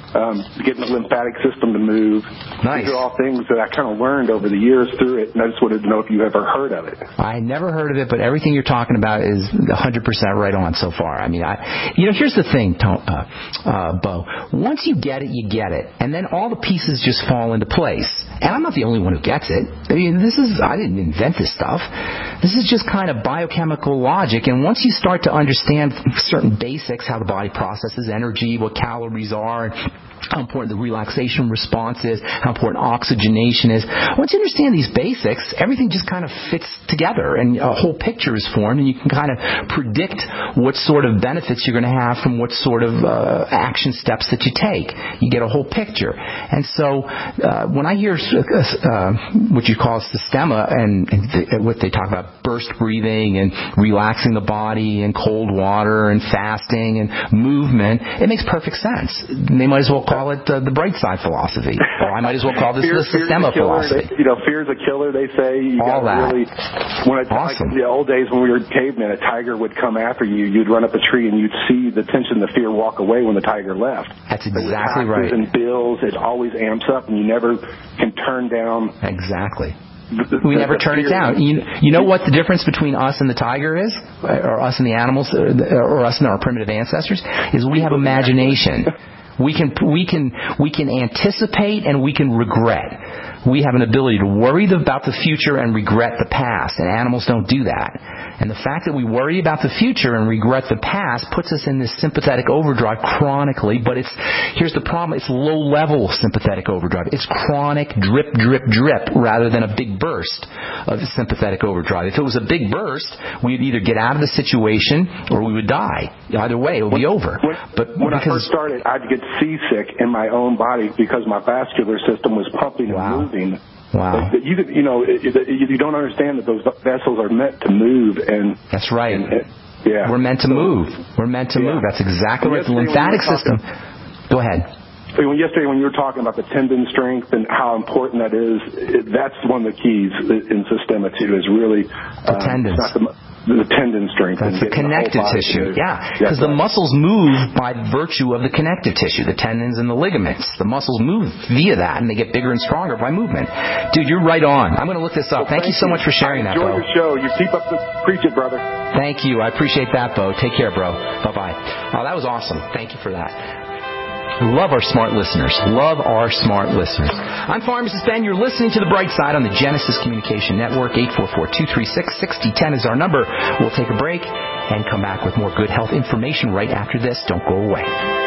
um, getting the lymphatic system to move. Nice. These are all things that I kind of learned over the years through it, and I just wanted to know if you ever heard of it. I never heard of it, but everything you're talking about is one hundred percent right on so far. I mean, I, you know, here's the thing, Tom, uh, uh, Bo. Once you get it, you get it, and then all the pieces just fall into place. And I'm not the only one who gets it. I mean, this is, I didn't invent this stuff. This is just kind of biochemical logic, and once you start to understand certain basics, how the body processes energy, what calories are, how important the relaxation response is, how important oxygenation is. Once you understand these basics, everything just kind of fits together, and a whole picture is formed, and you can kind of predict what sort of benefits you're going to have from what sort of uh, action steps that you take. You get a whole picture. And so uh, when I hear uh, what you call systema, and, and the, what they talk about, burst breathing and relaxing the body and cold water and fasting and movement, it makes perfect sense. They might as well call it uh, the bright side philosophy. Or I might as well call this fear, the systema philosophy. They, you know, fear's a killer, they say. You All that. Really, when a, awesome. Like the old days when we were cavemen, a tiger would come after you. You'd run up a tree and you'd see the tension, the fear walk away when the tiger left. That's exactly right. And bills, it always amps up, and you never can turn down. Exactly. The, we the, never the turn it down. You, you know what the difference between us and the tiger is, or us and the animals, or us and our primitive ancestors, is we have imagination. We can we can we can anticipate and we can regret. We have an ability to worry about the future and regret the past, and animals don't do that. And the fact that we worry about the future and regret the past puts us in this sympathetic overdrive chronically, but it's here's the problem, it's low-level sympathetic overdrive. It's chronic drip, drip, drip, rather than a big burst of sympathetic overdrive. If it was a big burst, we'd either get out of the situation or we would die. Either way, it would be over. When, but when I because, first started, I'd get seasick in my own body because my vascular system was pumping wow. and moving. Wow. You could, you know, it, it, you don't understand that those vessels are meant to move, and that's right. And, and, yeah, we're meant to so, move. We're meant to yeah. move. That's exactly right. The lymphatic system. Talking, go ahead. Yesterday, when you were talking about the tendon strength and how important that is, it, that's one of the keys in Systema too. Is really the um, tendons. Not the, the tendon strength. That's the connective the tissue. Yeah, because the right. muscles move by virtue of the connective tissue, the tendons and the ligaments. The muscles move via that, and they get bigger and stronger by movement. Dude, you're right on. I'm going to look this up. Well, thank, thank you so much for sharing I that, Bo. Enjoy the show. You keep up the preach it, brother. Thank you. I appreciate that, Bo. Take care, bro. Bye bye. Oh, that was awesome. Thank you for that. Love our smart listeners. Love our smart listeners. I'm Pharmacist Ben. You're listening to The Bright Side on the Genesis Communication Network. eight four four, two three six, six zero one zero is our number. We'll take a break and come back with more good health information right after this. Don't go away.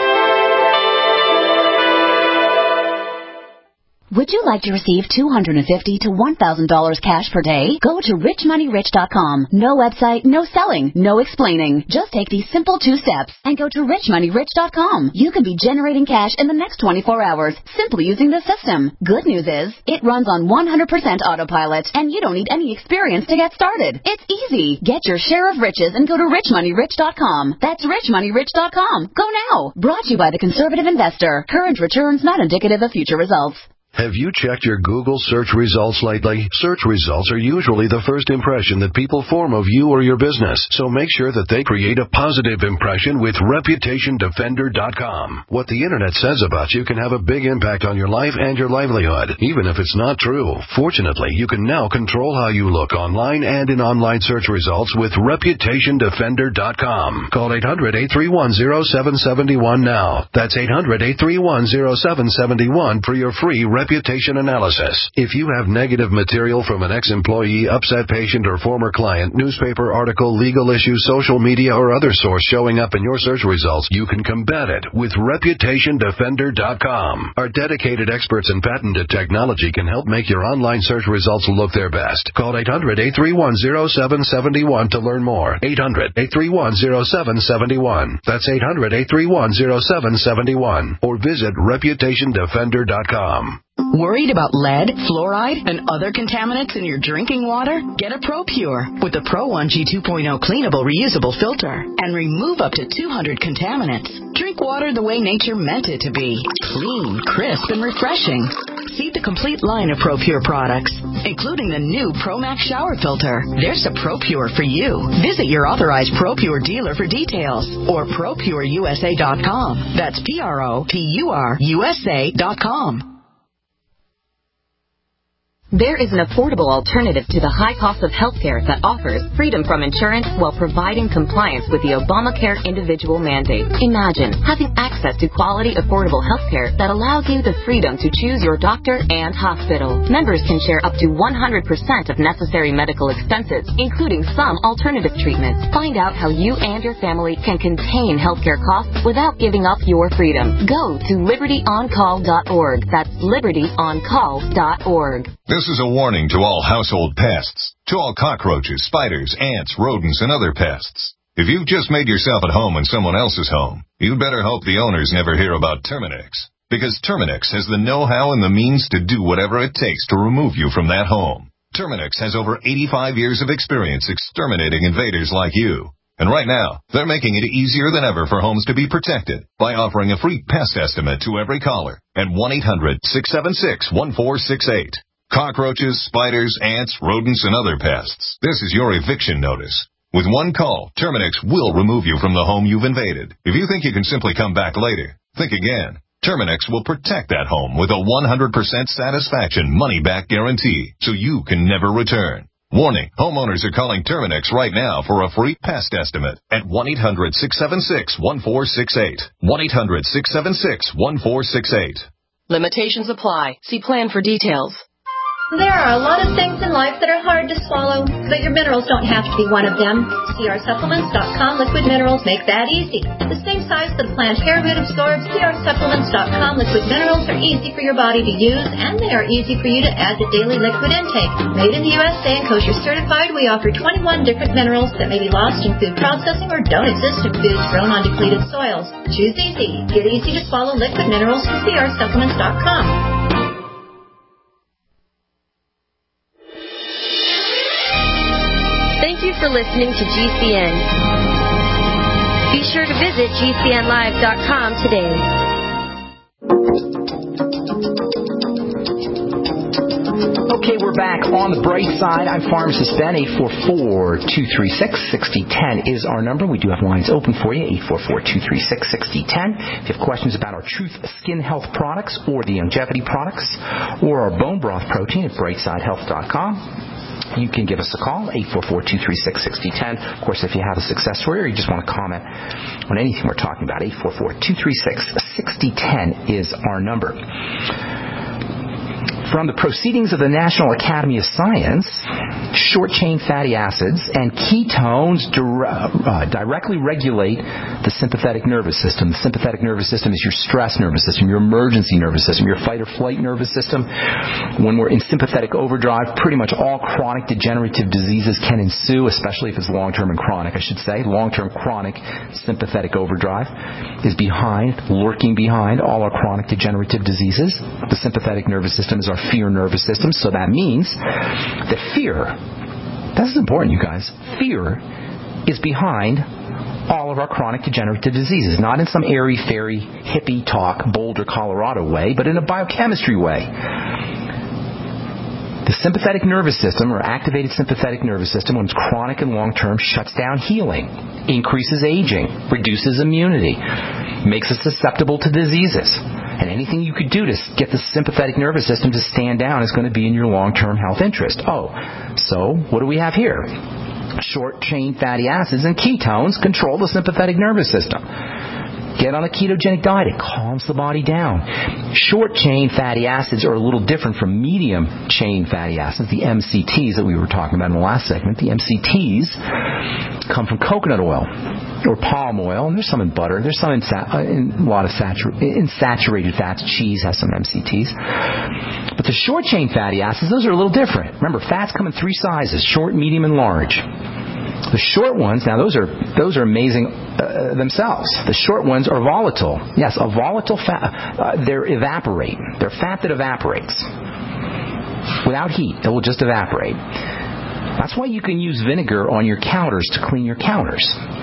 Would you like to receive two hundred fifty dollars to one thousand dollars cash per day? Go to rich money rich dot com. No website, no selling, no explaining. Just take these simple two steps and go to rich money rich dot com. You can be generating cash in the next twenty-four hours simply using the system. Good news is, it runs on one hundred percent autopilot, and you don't need any experience to get started. It's easy. Get your share of riches and go to rich money rich dot com. That's rich money rich dot com. Go now. Brought to you by the Conservative Investor. Current returns not indicative of future results. Have you checked your Google search results lately? Search results are usually the first impression that people form of you or your business, so make sure that they create a positive impression with reputation defender dot com. What the Internet says about you can have a big impact on your life and your livelihood, even if it's not true. Fortunately, you can now control how you look online and in online search results with reputation defender dot com. Call eight hundred, eight three one, zero seven seven one now. That's eight hundred, eight three one, zero seven seven one for your free reputation analysis. If you have negative material from an ex-employee, upset patient, or former client, newspaper article, legal issue, social media, or other source showing up in your search results, you can combat it with reputation defender dot com. Our dedicated experts in patented technology can help make your online search results look their best. Call eight hundred, eight three one, zero seven seven one to learn more. eight hundred, eight three one, zero seven seven one. That's eight hundred, eight three one, zero seven seven one. Or visit reputation defender dot com. Worried about lead, fluoride, and other contaminants in your drinking water? Get a ProPure with the Pro one G two point oh cleanable reusable filter and remove up to two hundred contaminants. Drink water the way nature meant it to be. Clean, crisp, and refreshing. See the complete line of ProPure products, including the new ProMax shower filter. There's a ProPure for you. Visit your authorized ProPure dealer for details or pro pure u s a dot com. That's P R O P U R U S A dot com. There is an affordable alternative to the high cost of healthcare that offers freedom from insurance while providing compliance with the Obamacare individual mandate. Imagine having access to quality, affordable healthcare that allows you the freedom to choose your doctor and hospital. Members can share up to one hundred percent of necessary medical expenses, including some alternative treatments. Find out how you and your family can contain healthcare costs without giving up your freedom. Go to liberty on call dot org. That's liberty on call dot org. This is a warning to all household pests, to all cockroaches, spiders, ants, rodents, and other pests. If you've just made yourself at home in someone else's home, you'd better hope the owners never hear about Terminix, because Terminix has the know-how and the means to do whatever it takes to remove you from that home. Terminix has over eighty-five years of experience exterminating invaders like you. And right now, they're making it easier than ever for homes to be protected by offering a free pest estimate to every caller at one eight hundred six seven six one four six eight. Cockroaches, spiders, ants, rodents, and other pests. This is your eviction notice. With one call, Terminix will remove you from the home you've invaded. If you think you can simply come back later, think again. Terminix will protect that home with a one hundred percent satisfaction money-back guarantee, so you can never return. Warning, homeowners are calling Terminix right now for a free pest estimate at one eight hundred six seven six one four six eight. one eight hundred six seven six one four six eight. Limitations apply. See plan for details. There are a lot of things in life that are hard to swallow, but your minerals don't have to be one of them. C R supplements dot com liquid minerals make that easy. The same size that a plant hair root absorbs, C R supplements dot com liquid minerals are easy for your body to use, and they are easy for you to add to daily liquid intake. Made in the U S A and kosher certified, we offer twenty-one different minerals that may be lost in food processing or don't exist in foods grown on depleted soils. Choose easy. Get easy to swallow liquid minerals from C R supplements dot com. Thank you for listening to G C N. Be sure to visit G C N live dot com today. Okay, we're back on the bright side. I'm Pharmacist Ben. eight four four, two three six, six zero one zero is our number. We do have lines open for you, eight four four, two three six, six zero one zero. If you have questions about our Truth Skin Health products or the Longevity products or our bone broth protein at bright side health dot com, you can give us a call, eight four four, two three six, six zero one zero. Of course, if you have a success story or you just want to comment on anything we're talking about, eight four four, two three six, six zero one zero is our number. From the Proceedings of the National Academy of Science, short-chain fatty acids and ketones dire- uh, directly regulate the sympathetic nervous system. The sympathetic nervous system is your stress nervous system, your emergency nervous system, your fight-or-flight nervous system. When we're in sympathetic overdrive, pretty much all chronic degenerative diseases can ensue, especially if it's long-term and chronic, I should say. Long-term chronic sympathetic overdrive is behind, lurking behind all our chronic degenerative diseases. The sympathetic nervous system is our fear nervous system, so that means that fear, this is important, you guys, fear is behind all of our chronic degenerative diseases, not in some airy-fairy, hippie talk, Boulder, Colorado way, but in a biochemistry way. The sympathetic nervous system, or activated sympathetic nervous system, when it's chronic and long-term, shuts down healing, increases aging, reduces immunity, makes us susceptible to diseases. And anything you could do to get the sympathetic nervous system to stand down is going to be in your long-term health interest. Oh, so what do we have here? Short-chain fatty acids and ketones control the sympathetic nervous system. Get on a ketogenic diet. It calms the body down. Short-chain fatty acids are a little different from medium-chain fatty acids, the M C Ts that we were talking about in the last segment. The M C Ts come from coconut oil or palm oil, and there's some in butter. There's some in, sa- in a lot of satur- in saturated fats. Cheese has some M C Ts. But the short-chain fatty acids, those are a little different. Remember, fats come in three sizes, short, medium, and large. The short ones, now those are those are amazing uh, themselves. The short ones are volatile. Yes, a volatile fat. Uh, they evaporate. They're fat that evaporates. Without heat, it will just evaporate. That's why you can use vinegar on your counters to clean your counters.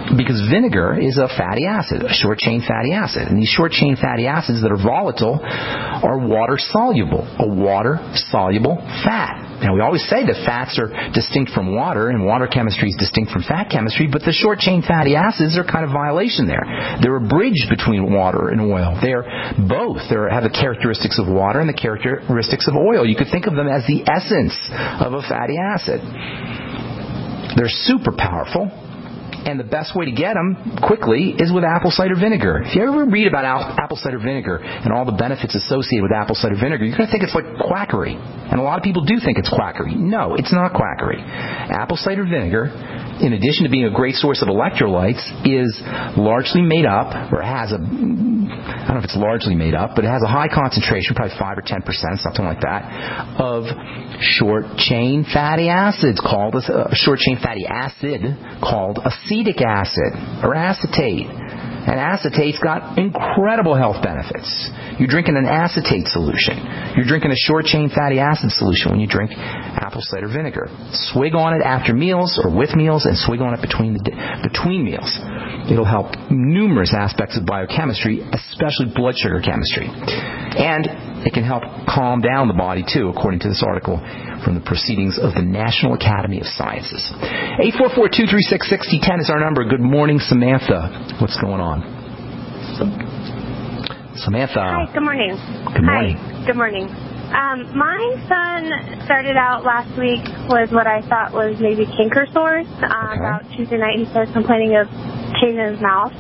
Because vinegar is a fatty acid, a short-chain fatty acid. And these short-chain fatty acids that are volatile are water-soluble, a water-soluble fat. Now, we always say that fats are distinct from water, and water chemistry is distinct from fat chemistry, but the short-chain fatty acids are kind of violation there. They're a bridge between water and oil. They're both. They have the characteristics of water and the characteristics of oil. You could think of them as the essence of a fatty acid. They're super powerful. And the best way to get them quickly is with apple cider vinegar. If you ever read about apple cider vinegar and all the benefits associated with apple cider vinegar, you're going to think it's like quackery. And a lot of people do think it's quackery. No, it's not quackery. Apple cider vinegar, in addition to being a great source of electrolytes, is largely made up, or has a, I don't know if it's largely made up, but it has a high concentration, probably five or ten percent, something like that, of short-chain fatty acids called, a short-chain fatty acid called acetic acid, or acetate. And acetate's got incredible health benefits. You're drinking an acetate solution. You're drinking a short-chain fatty acid solution when you drink apple cider vinegar. Swig on it after meals or with meals, and swig on it between the, between meals. It'll help numerous aspects of biochemistry, especially blood sugar chemistry. And it can help calm down the body, too, according to this article from the Proceedings of the National Academy of Sciences. eight four four, two three six, six zero one zero is our number. Good morning, Samantha. What's going on? Samantha. Hi, good morning. Good morning. Hi, good morning. Um, my son started out last week with what I thought was maybe canker sores. Uh, okay. About Tuesday night, he started complaining of pain in his mouth.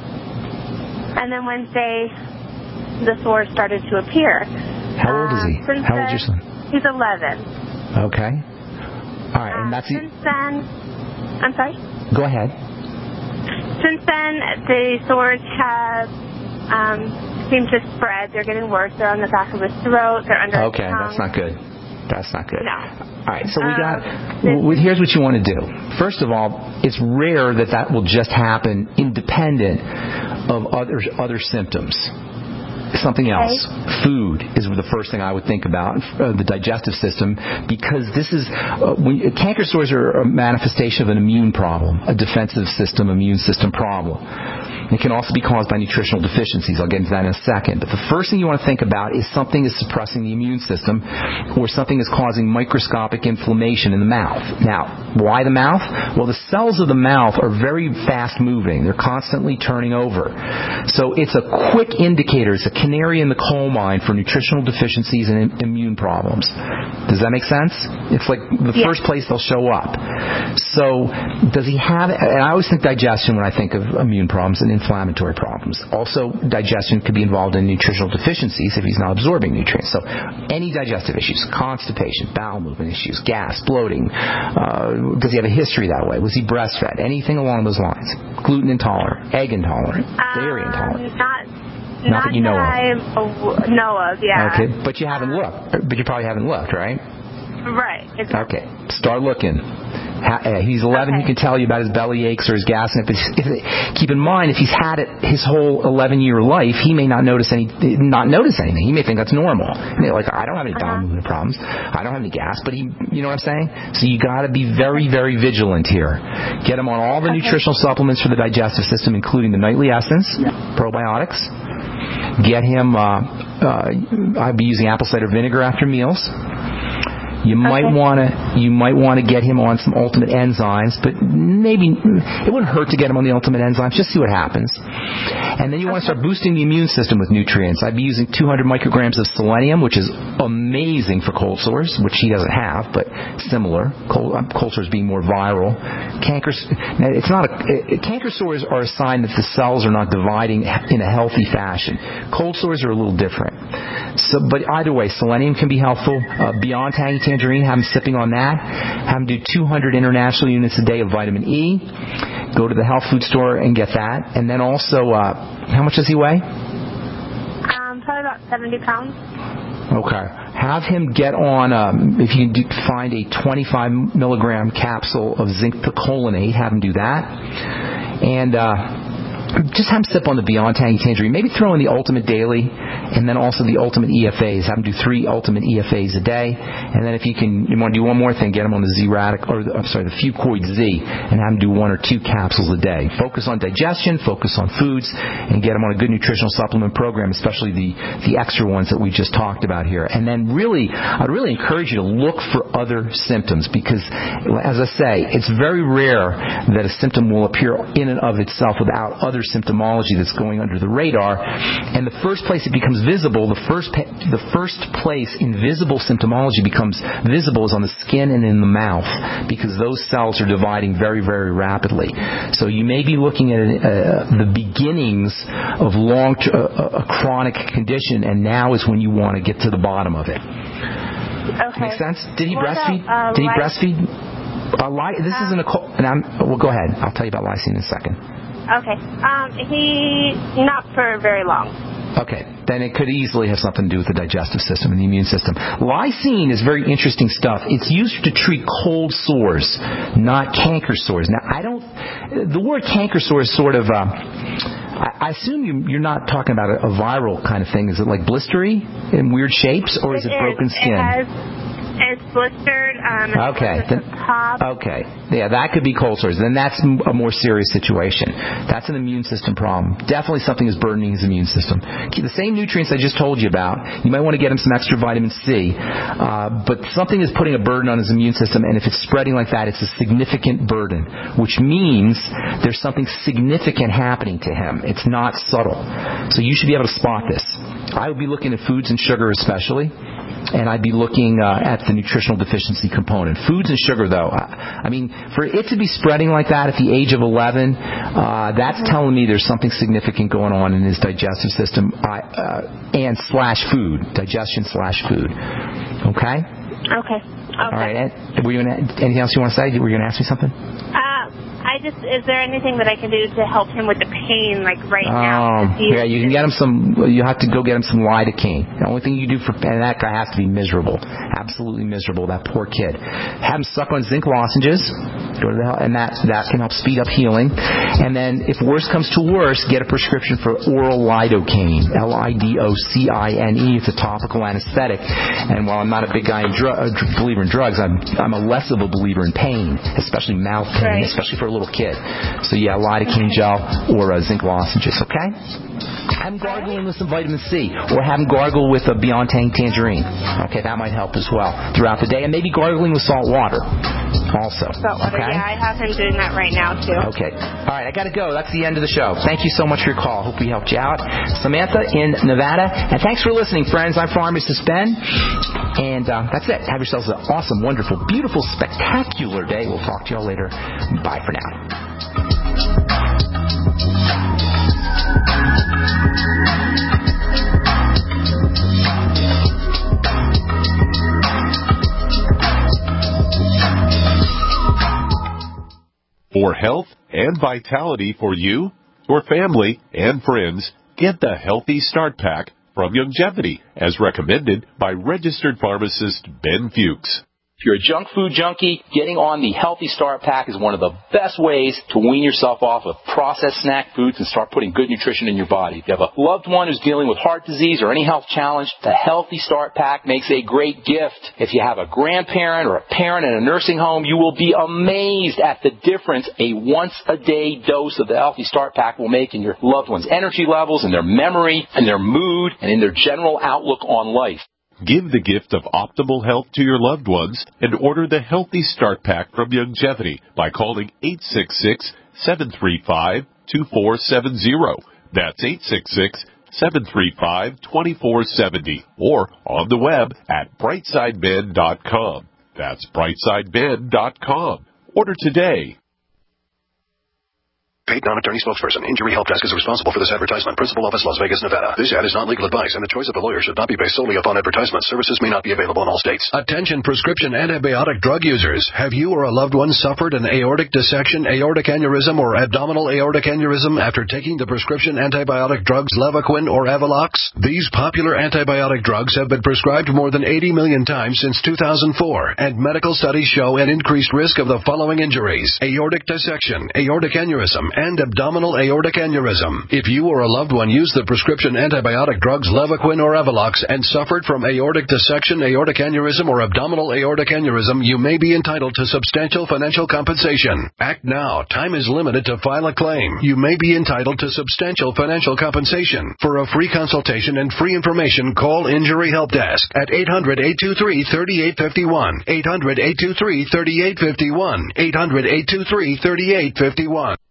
And then Wednesday, the sores started to appear. How old is he? Um, How old is your son? He's eleven. Okay. All right, and that's uh, Since then, I'm sorry? Go ahead. Since then, the sores have um, seemed to spread. They're getting worse. They're on the back of his throat. They're under Okay, his tongue. that's not good. That's not good. No. All right, so we Um, got, well, here's what you want to do. First of all, it's rare that that will just happen independent of other other symptoms. Something else. Okay. Food is the first thing I would think about, uh, the digestive system, because this is, uh, when, canker sores are a manifestation of an immune problem, a defensive system, immune system problem. It can also be caused by nutritional deficiencies. I'll get into that in a second. But the first thing you want to think about is something is suppressing the immune system, or something is causing microscopic inflammation in the mouth. Now, why the mouth? Well, the cells of the mouth are very fast moving. They're constantly turning over. So it's a quick indicator. It's a canary in the coal mine for nutritional deficiencies and immune problems. Does that make sense? It's like the yeah. first place they'll show up. So does he have, and I always think digestion when I think of immune problems and inflammatory problems. Also, digestion could be involved in nutritional deficiencies if he's not absorbing nutrients. So any digestive issues, constipation, bowel movement issues, gas, bloating, uh, does he have a history that way? Was he breastfed? Anything along those lines? Gluten intolerant, egg intolerant, um, dairy intolerant? Not, not, not that you know that of. I know of, yeah. Okay, but you haven't looked. But you probably haven't looked, right? Right. Exactly. Okay, start looking. He's eleven. Okay. He can tell you about his belly aches or his gas. And if, if, keep in mind, if he's had it his whole eleven-year life, he may not notice any, not notice anything. He may think that's normal. Like, I don't have any bowel movement problems. I don't have any gas. But he, you know what I'm saying? So you got to be very, very vigilant here. Get him on all the okay. nutritional supplements for the digestive system, including the Nightly Essence, yeah. probiotics. Get him. Uh, uh, I'd be using apple cider vinegar after meals. You might okay. want to you might want to get him on some Ultimate Enzymes, but maybe it wouldn't hurt to get him on the Ultimate Enzymes. Just see what happens. And then you want to start boosting the immune system with nutrients. I'd be using two hundred micrograms of selenium, which is amazing for cold sores, which he doesn't have, but similar. Cold, um, cold sores being more viral. Canker, it's not a, it, canker sores are a sign that the cells are not dividing in a healthy fashion. Cold sores are a little different. So, but either way, selenium can be helpful. Uh, beyond Tangy Tangerine, have him sipping on that. Have him do two hundred international units a day of vitamin E. Go to the health food store and get that. And then also, uh, how much does he weigh? Um, probably about seventy pounds. Okay. Have him get on, um, if you can do, find a twenty-five milligram capsule of zinc picolinate, have him do that. And, uh, just have them sip on the Beyond Tangy Tangerine. Maybe throw in the Ultimate Daily and then also the Ultimate E F As. Have them do three Ultimate E F As a day. And then if you can, you want to do one more thing, get them on the Z-Radical, or the, I'm sorry, the Fucoid Z, and have them do one or two capsules a day. Focus on digestion, focus on foods, and get them on a good nutritional supplement program, especially the, the extra ones that we just talked about here. And then really, I'd really encourage you to look for other symptoms because, as I say, it's very rare that a symptom will appear in and of itself without other symptomology that's going under the radar. And the first place it becomes visible, the first the first place invisible symptomology becomes visible is on the skin and in the mouth because those cells are dividing very, very rapidly. So you may be looking at uh, the beginnings of long uh, a chronic condition, and now is when you want to get to the bottom of it. Okay. Make sense? Did he what breastfeed? About, uh, Did he ly- breastfeed? Uh, ly- this uh, isn't a. Co- and I'm, well, go ahead. I'll tell you about lysine in a second. Okay. Um, he, not for very long. Okay. Then it could easily have something to do with the digestive system and the immune system. Lysine is very interesting stuff. It's used to treat cold sores, not canker sores. Now, I don't, the word canker sore is sort of, uh, I assume you, you're not talking about a, a viral kind of thing. Is it like blistery in weird shapes, or is it, it broken is. skin? It has, it's blistered. Um, Okay. Then, okay. Yeah, that could be cold sores. Then that's a more serious situation. That's an immune system problem. Definitely something is burdening his immune system. The same nutrients I just told you about. You might want to get him some extra vitamin C. Uh, but something is putting a burden on his immune system, and if it's spreading like that, it's a significant burden, which means there's something significant happening to him. It's not subtle. So you should be able to spot this. I would be looking at foods and sugar especially. And I'd be looking uh, at the nutritional deficiency component. Foods and sugar, though, I, I mean, for it to be spreading like that at the age of eleven, uh, that's telling me there's something significant going on in his digestive system uh, uh, and slash food, digestion slash food. Okay? Okay. Okay. All right. And were you gonna, anything else you want to say? Were you going to ask me something? Uh, I just, is there anything that I can do to help him with the pain, like right now? Oh, yeah, you can get him some, you have to go get him some lidocaine. The only thing you do for, and that guy has to be miserable. Absolutely miserable, that poor kid. Have him suck on zinc lozenges, go to the, and that, that can help speed up healing. And then, if worse comes to worse, get a prescription for oral lidocaine, L I D O C I N E. It's a topical anesthetic. And while I'm not a big guy in dr- uh, believer in drugs, I'm, I'm a less of a believer in pain, especially mouth pain, right. especially for a little kid. So yeah, lidocaine gel or uh, zinc lozenges, okay? Have him gargling with some vitamin C, or have him gargle with a Beyond Tangy Tangerine. Okay, that might help as well throughout the day, and maybe gargling with salt water also. Salt water, okay? yeah, I have him doing that right now too. Okay. All right, I got to go. That's the end of the show. Thank you so much for your call. Hope we helped you out. Samantha in Nevada, and thanks for listening, friends. I'm Pharmacist Ben, and uh, that's it. Have yourselves an awesome, wonderful, beautiful, spectacular day. We'll talk to y'all later. Bye for now. For health and vitality for you, your family, and friends, get the Healthy Start Pack from Youngevity, as recommended by registered pharmacist Ben Fuchs. If you're a junk food junkie, getting on the Healthy Start Pack is one of the best ways to wean yourself off of processed snack foods and start putting good nutrition in your body. If you have a loved one who's dealing with heart disease or any health challenge, the Healthy Start Pack makes a great gift. If you have a grandparent or a parent in a nursing home, you will be amazed at the difference a once-a-day dose of the Healthy Start Pack will make in your loved one's energy levels, in their memory, in their mood, and in their general outlook on life. Give the gift of optimal health to your loved ones and order the Healthy Start Pack from Youngevity by calling eight six six, seven three five, two four seven zero. That's eight six six, seven three five, two four seven zero or on the web at brightside ben dot com. That's brightside ben dot com. Order today. Paid non-attorney spokesperson. Injury Help Desk is responsible for this advertisement. Principal office, Las Vegas, Nevada. This ad is not legal advice, and the choice of a lawyer should not be based solely upon advertisement. Services may not be available in all states. Attention prescription antibiotic drug users. Have you or a loved one suffered an aortic dissection, aortic aneurysm, or abdominal aortic aneurysm after taking the prescription antibiotic drugs Levaquin or Avelox? These popular antibiotic drugs have been prescribed more than eighty million times since two thousand four, and medical studies show an increased risk of the following injuries: aortic dissection, aortic aneurysm, and abdominal aortic aneurysm. If you or a loved one used the prescription antibiotic drugs Levaquin or Avelox and suffered from aortic dissection, aortic aneurysm, or abdominal aortic aneurysm, you may be entitled to substantial financial compensation. Act now. Time is limited to file a claim. You may be entitled to substantial financial compensation. For a free consultation and free information, call Injury Help Desk at eight hundred, eight two three, three eight five one, eight hundred, eight two three, three eight five one, eight hundred, eight two three, three eight five one.